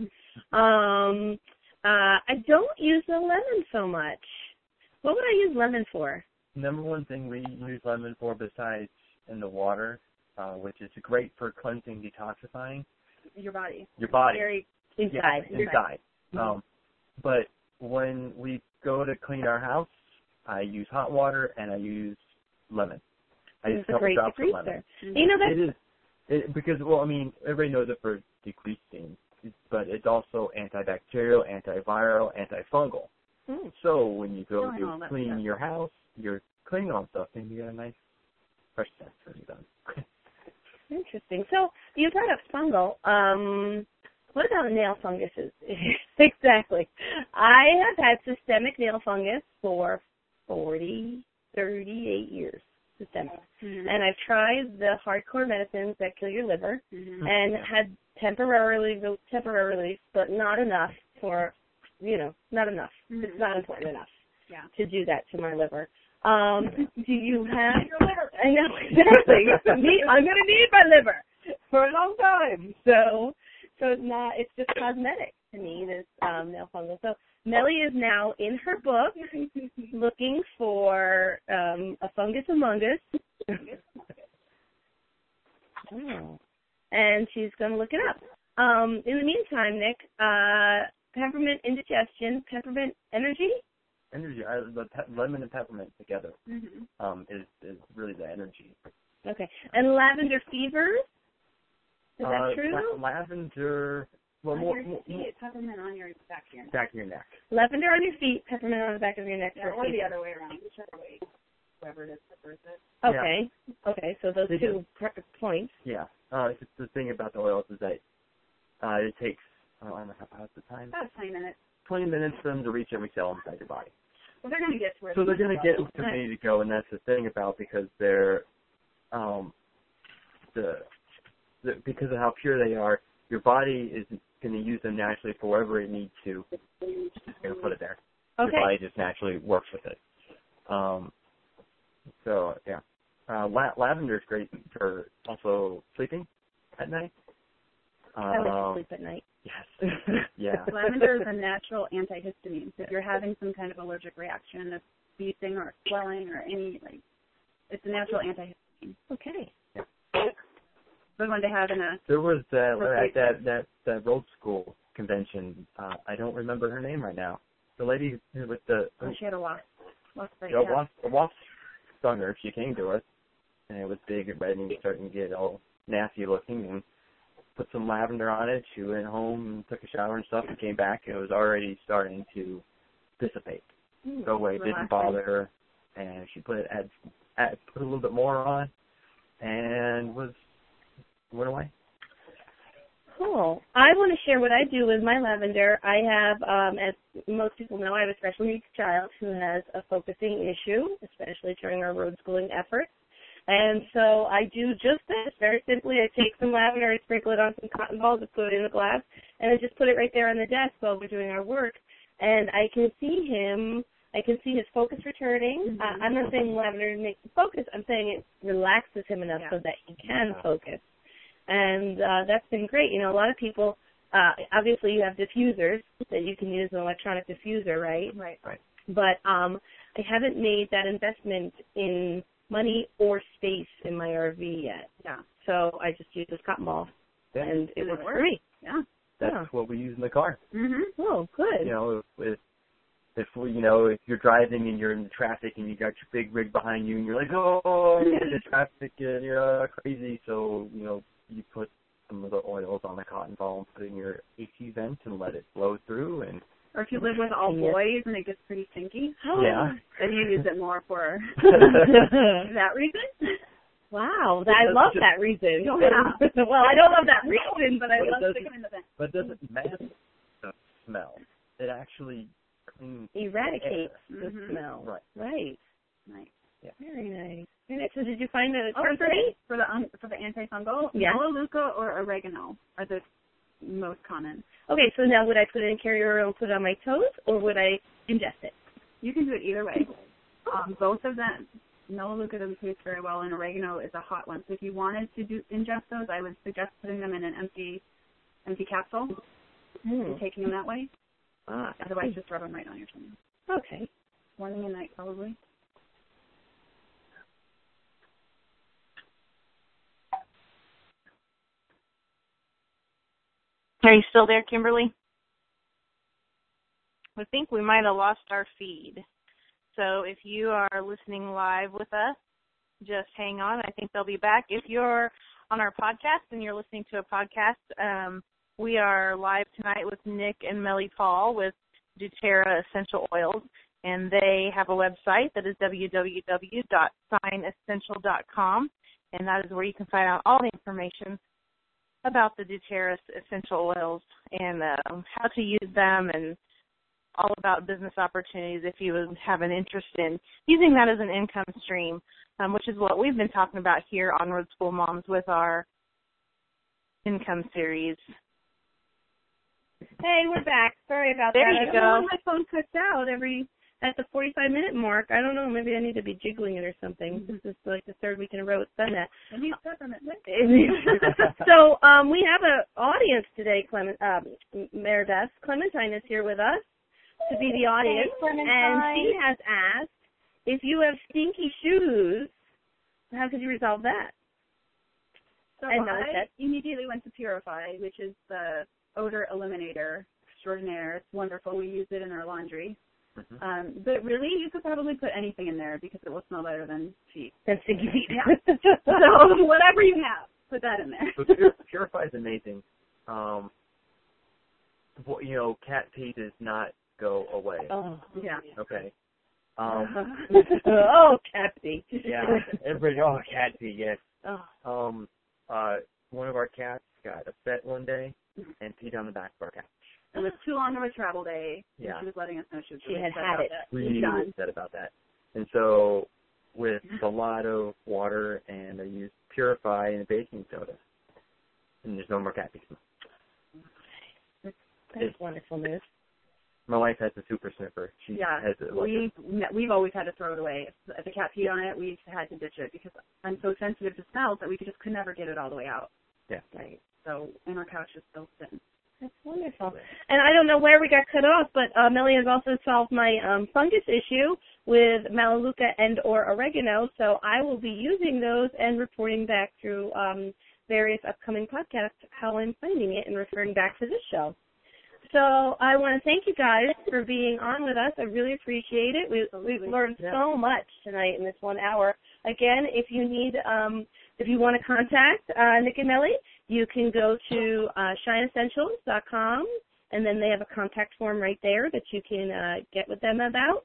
I don't use the lemon so much. What would I use lemon for? Number one thing we use lemon for besides in the water, which is great for cleansing, detoxifying. Your body. Very inside. Yeah, inside. Mm-hmm. But when we go to clean our house, I use hot water and I use lemon. I use a couple drops of lemon. You know that it is because everybody knows it for decreasing, but it's also antibacterial, antiviral, antifungal. So when you go to clean your house, you're cleaning all stuff and you get a nice fresh scent when you're done. Interesting. So you brought up fungal. What about nail funguses? Exactly. I have had systemic nail fungus for 38 years. Systemic. Mm-hmm. And I've tried the hardcore medicines that kill your liver and had temporarily, but not enough for, not enough. Mm-hmm. It's not important enough to do that to my liver. Do you have your liver? I know, exactly. I'm going to need my liver for a long time. So it's just cosmetic to me, this nail fungus. So Melly is now in her book looking for a fungus among us. Oh. And she's going to look it up. In the meantime, Nick, peppermint indigestion, peppermint energy? Energy, lemon and peppermint together is really the energy. Okay. And lavender fever? Is that true? Lavender, well, on your feet, peppermint on your back of your neck. Back of your neck. Lavender on your feet, peppermint on the back of your neck. Yeah, or the other way around, whichever way, whoever it is prefers it. Okay. Yeah. Okay, so those two points. Yeah. The thing about the oils is that it takes, I don't know, how's the time? About 20 minutes. 20 minutes for them to reach every cell inside your body. Well, they're going to get to where so they're going to get where they need to go, and that's the thing about because they're because of how pure they are, your body is going to use them naturally for wherever it needs to. It's just going to put it there. Okay. Your body just naturally works with it. So yeah, lavender is great for also sleeping at night. I like to sleep at night. Yes. Yeah. Lavender is a natural antihistamine. So if you're having some kind of allergic reaction, of beating or swelling or any, like, it's a natural antihistamine. Okay. Yeah. Good one to have in a. There was that road school convention. I don't remember her name right now. The lady with the. Oh, she had a wasp. A wasp stung her. She came to us, and it was big and red and starting to get all nasty looking, and put some lavender on it. She went home and took a shower and stuff and came back, and it was already starting to dissipate. Go away. Didn't bother her. And she put a little bit more on and went away. Cool. I want to share what I do with my lavender. I have, as most people know, I have a special needs child who has a focusing issue, especially during our road schooling efforts. And so I do just this. Very simply, I take some lavender, I sprinkle it on some cotton balls, I put it in a glass, and I just put it right there on the desk while we're doing our work. And I can see his focus returning. I'm not saying lavender makes him focus. I'm saying it relaxes him enough so that he can focus. And that's been great. You know, a lot of people, obviously you have diffusers that you can use, an electronic diffuser, right? Right. But I haven't made that investment in money or space in my RV yet. Yeah. So I just use this cotton ball, and it works for me. Yeah. That's what we use in the car. Oh, good. You know, if you're driving and you're in the traffic and you got your big rig behind you and you're like, oh, the traffic, and you're crazy. So, you know, you put some of the oils on the cotton ball and put it in your AC vent and let it flow through. And or if you live with all boys and it gets pretty stinky, then you use it more for that reason. Wow, I love that reason. Well, I don't love that reason, but I love sticking in the vent. But it doesn't mask the smell. It actually eradicates the smell. Right. Nice. Yeah. Very nice. So did you find a term for the antifungal? Yeah. Melaleuca or oregano are the most common. Okay, so now would I put it in carrier oil and put it on my toes, or would I ingest it? You can do it either way. Both of them. Melaleuca doesn't taste very well, and oregano is a hot one. So if you wanted to ingest those, I would suggest putting them in an empty capsule and taking them that way. Otherwise, just rub them right on your tongue. Okay. Morning and night, probably. Are you still there, Kimberly? I think we might have lost our feed. So if you are listening live with us, just hang on. I think they'll be back. If you're on our podcast and you're listening to a podcast, we are live tonight with Nick and Melly Paul with doTERRA Essential Oils, and they have a website that is www.signessential.com, and that is where you can find out all the information about the doTERRA Essential Oils and how to use them and all about business opportunities if you would have an interest in using that as an income stream, which is what we've been talking about here on Road School Moms with our income series. Hey, we're back. Sorry about that. There you go. I don't know why my phone cuts out at the 45-minute mark. I don't know. Maybe I need to be jiggling it or something. This is like the third week in a row it's done that. And he's peppermint. So we have an audience today, Mary Beth. Clementine is here with us. to be the audience, and she has asked, if you have stinky shoes, how could you resolve that? So I immediately went to Purify, which is the odor eliminator extraordinaire. It's wonderful. We use it in our laundry. Mm-hmm. But really, you could probably put anything in there because it will smell better than feet. Than stinky feet. Yeah. So whatever you have, put that in there. So Purify is amazing. Cat pee does not go away. Oh, yeah. Okay. Oh, cat pee. Yeah. Everybody, cat pee, yes. Oh. One of our cats got upset one day and peed on the back of our couch. It was too long of a travel day. Yeah. She was letting us know she was She really had upset had about it. Really upset about that. And so with a lot of water, and I used Purify and baking soda, and there's no more cat pee smell. That's wonderful news. My wife has a super sniffer. She has it. We've always had to throw it away. If the cat peed on it, we've had to ditch it because I'm so sensitive to smells that we just could never get it all the way out. Yeah. Right. So, and our couch is still thin. That's wonderful. And I don't know where we got cut off, but Melly has also solved my fungus issue with Melaleuca and or oregano, so I will be using those and reporting back through various upcoming podcasts how I'm finding it and referring back to this show. So I want to thank you guys for being on with us. I really appreciate it. We've learned so much tonight in this 1 hour. Again, if you need, if you want to contact Nick and Melly, you can go to shineessentials.com, and then they have a contact form right there that you can get with them about.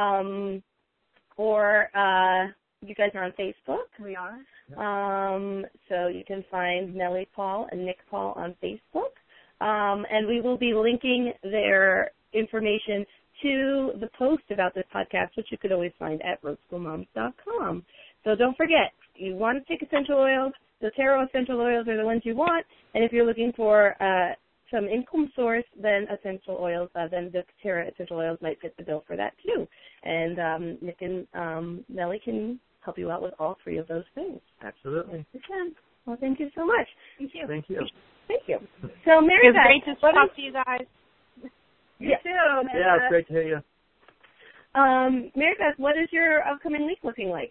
Or you guys are on Facebook. We are. So you can find Melly Paul and Nick Paul on Facebook. And we will be linking their information to the post about this podcast, which you could always find at roadschoolmoms.com. So don't forget, you want to take essential oils, the Tarot essential oils are the ones you want, and if you're looking for some income source, then essential oils, then the Tarot essential oils might fit the bill for that too. And Nick and Melly can help you out with all three of those things. Absolutely. You can. Well, thank you so much. Thank you. Thank you. Thank you. So, Mary It was great to talk to you guys. You too, Amanda. Yeah, it's great to hear you. Mary Beth, what is your upcoming week looking like?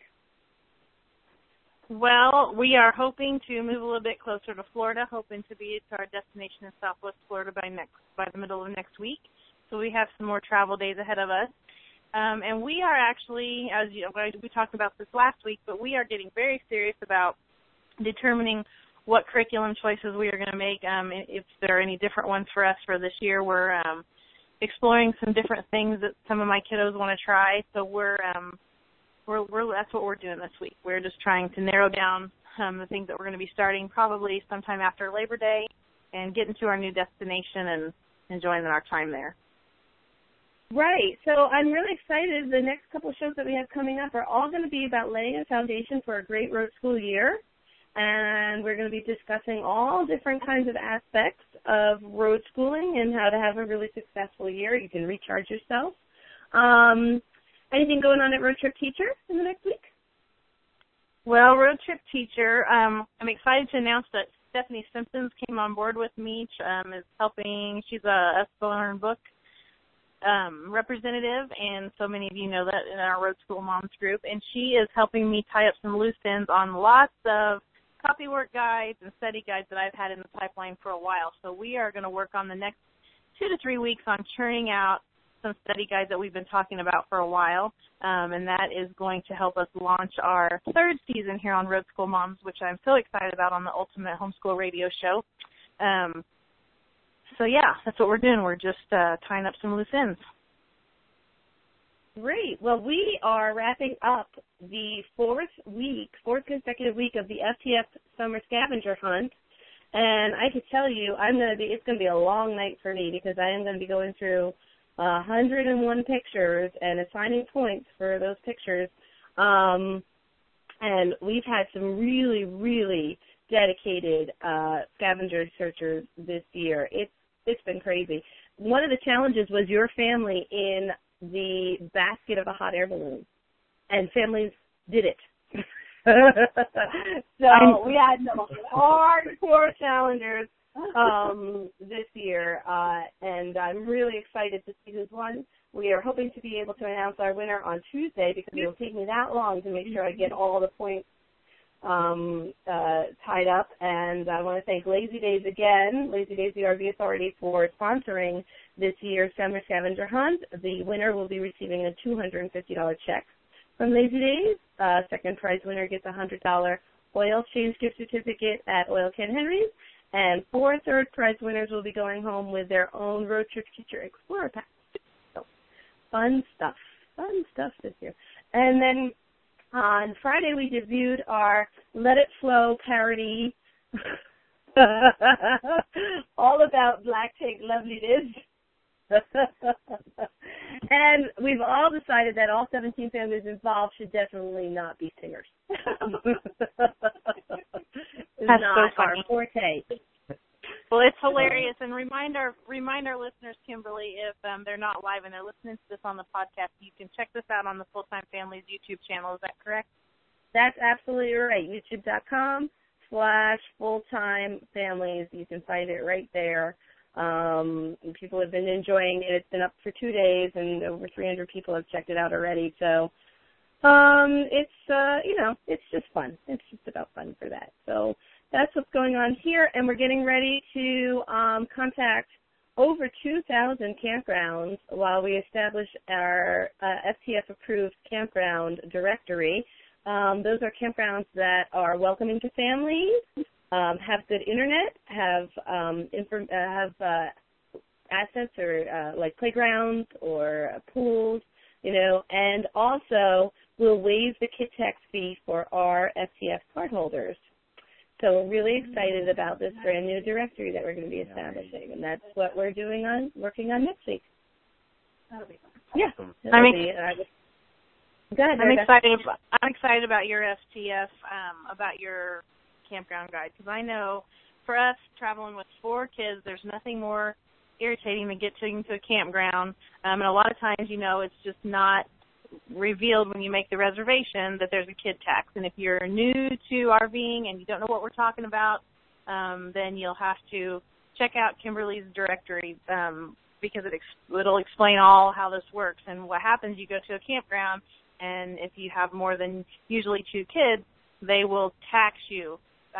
Well, we are hoping to move a little bit closer to Florida, hoping to be to our destination in Southwest Florida by the middle of next week. So we have some more travel days ahead of us. And we are actually, as you know, we talked about this last week, but we are getting very serious about determining what curriculum choices we are going to make. If there are any different ones for us for this year, we're exploring some different things that some of my kiddos want to try. So we're that's what we're doing this week. We're just trying to narrow down the things that we're going to be starting probably sometime after Labor Day and getting to our new destination and enjoying our time there. Right. So I'm really excited. The next couple of shows that we have coming up are all going to be about laying a foundation for a great road school year. And we're going to be discussing all different kinds of aspects of road schooling and how to have a really successful year. You can recharge yourself. Anything going on at Road Trip Teacher in the next week? Well, Road Trip Teacher, I'm excited to announce that Stephanie Simpsons came on board with me, is helping. She's a Learn Book representative, and so many of you know that in our Road School Moms group, and she is helping me tie up some loose ends on lots of copywork guides and study guides that I've had in the pipeline for a while. So we are going to work on the next 2 to 3 weeks on churning out some study guides that we've been talking about for a while, and that is going to help us launch our 3rd season here on Road School Moms, which I'm so excited about on the Ultimate Homeschool Radio Show. So, yeah, that's what we're doing. We're just tying up some loose ends. Great. Well, we are wrapping up the 4th consecutive week of the FTF Summer Scavenger Hunt, and I can tell you it's going to be a long night for me because I am going to be going through 101 pictures and assigning points for those pictures. And we've had some really, really dedicated scavenger searchers this year. It's been crazy. One of the challenges was your family in the basket of a hot air balloon, and families did it. So we had some hardcore challengers this year, and I'm really excited to see who's won. We are hoping to be able to announce our winner on Tuesday because it'll take me that long to make sure I get all the points tied up. And I want to thank Lazy Days again, Lazy Days the RV Authority, for sponsoring this year's Summer Scavenger Hunt. The winner will be receiving a $250 check from Lazy Days. Second prize winner gets a $100 oil change gift certificate at Oil Can Henry's. And 4 third prize winners will be going home with their own Road Trip Teacher Explorer pack. So fun stuff this year. And then on Friday we debuted our Let It Flow parody, all about Black Tank Loveliness. And we've all decided that all 17 families involved should definitely not be singers. It's That's not so our funny. forte. Well, it's hilarious, and remind our listeners, Kimberly, if they're not live and they're listening to this on the podcast, you can check this out on the Full Time Families YouTube channel. Is that correct? That's absolutely right. YouTube.com/fulltimefamilies. You can find it right there. People have been enjoying it. It's been up for 2 days, and over 300 people have checked it out already. So it's just fun. It's just about fun for that. So that's what's going on here, and we're getting ready to contact over 2,000 campgrounds while we establish our FTF-approved campground directory. Those are campgrounds that are welcoming to families, have good internet, have assets or like playgrounds or pools, and also will waive the kit tax fee for our FTF cardholders. So we're really excited about this brand new directory that we're going to be establishing, and that's what we're working on next week. That'll be fun. Yeah. I'm excited about your FTF, about your campground guide, because I know for us traveling with 4 kids, there's nothing more irritating than getting to a campground, and a lot of times, it's just not revealed when you make the reservation that there's a kid tax. And if you're new to RVing and you don't know what we're talking about, then you'll have to check out Kimberly's directory because it'll explain all how this works. And what happens, you go to a campground, and if you have more than usually 2 kids, they will tax you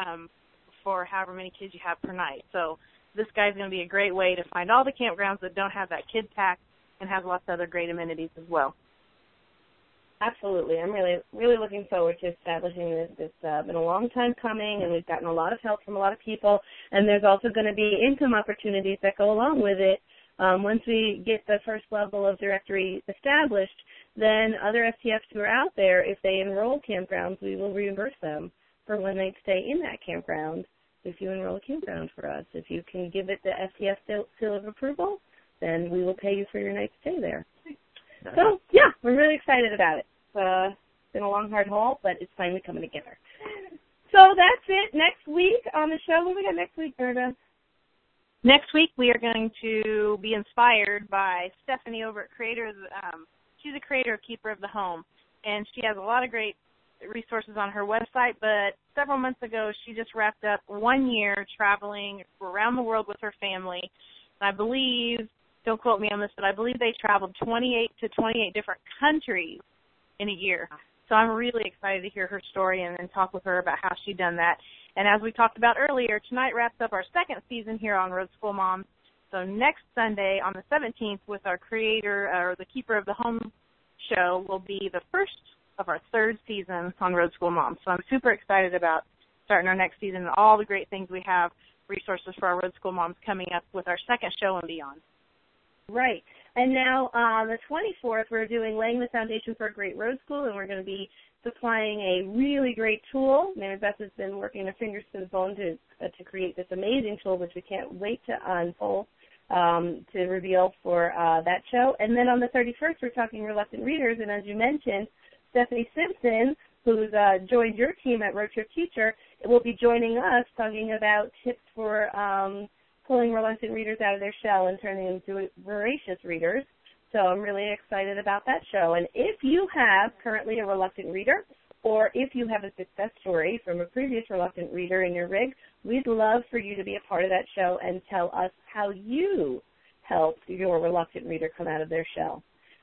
for however many kids you have per night. So this guide's going to be a great way to find all the campgrounds that don't have that kid tax and have lots of other great amenities as well. Absolutely. I'm really, really looking forward to establishing this. It's been a long time coming, and we've gotten a lot of help from a lot of people, and there's also going to be income opportunities that go along with it. Once we get the first level of directory established, then other FTFs who are out there, if they enroll campgrounds, we will reimburse them for one night stay in that campground if you enroll a campground for us. If you can give it the FTF seal of approval, then we will pay you for your night stay there. So, yeah, we're really excited about it. It's been a long, hard haul, but it's finally coming together. So that's it. Next week on the show, what do we got next week, Gerda? Next week, we are going to be inspired by Stephanie over at Creators. She's a creator of Keeper of the Home, and she has a lot of great resources on her website, but several months ago, she just wrapped up 1 year traveling around the world with her family. And I believe, don't quote me on this, but I believe they traveled 28 different countries in a year. So I'm really excited to hear her story and talk with her about how she done that. And as we talked about earlier, tonight wraps up our 2nd season here on Road School Moms. So next Sunday on the 17th with our creator, or the Keeper of the Home show, will be the first of our 3rd season on Road School Moms. So I'm super excited about starting our next season and all the great things we have, resources for our Road School Moms coming up with our 2nd show and beyond. Right. And now on the 24th, we're doing Laying the Foundation for a Great Road School, and we're going to be supplying a really great tool. Mary Beth has been working her fingers to the bone to create this amazing tool, which we can't wait to unfold, to reveal for that show. And then on the 31st, we're talking reluctant readers, and as you mentioned, Stephanie Simpson, who's joined your team at Road Trip Teacher, will be joining us talking about tips for pulling reluctant readers out of their shell and turning them into voracious readers. So I'm really excited about that show. And if you have currently a reluctant reader, or if you have a success story from a previous reluctant reader in your rig, We'd love for you to be a part of that show and tell us how you helped your reluctant reader come out of their shell.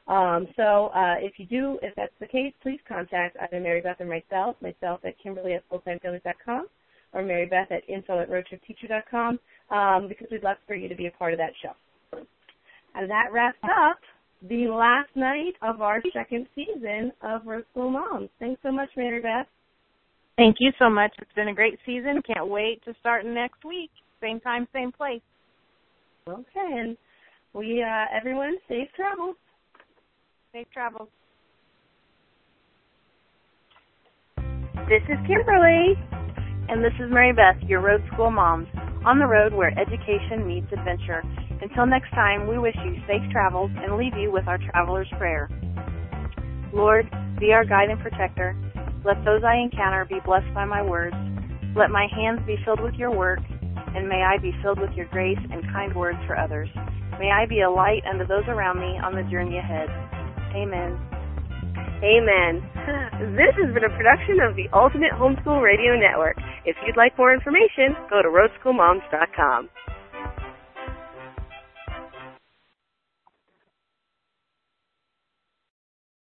If that's the case, please contact either Mary Beth or myself at Kimberly@FulltimeFamilies.com or Mary Beth at info@roadtripteacher.com, because we'd love for you to be a part of that show. And that wraps up the last night of our second season of Road School Moms. Thanks so much, Mary Beth. Thank you so much. It's been a great season. Can't wait to start next week. Same time, same place. Okay, and everyone, safe travels. Safe travels. This is Kimberly. And this is Mary Beth, your Road School Moms, on the road where education meets adventure. Until next time, we wish you safe travels and leave you with our traveler's prayer. Lord, be our guide and protector. Let those I encounter be blessed by my words. Let my hands be filled with your work, and may I be filled with your grace and kind words for others. May I be a light unto those around me on the journey ahead. Amen. Amen. This has been a production of the Ultimate Homeschool Radio Network. If you'd like more information, go to roadschoolmoms.com.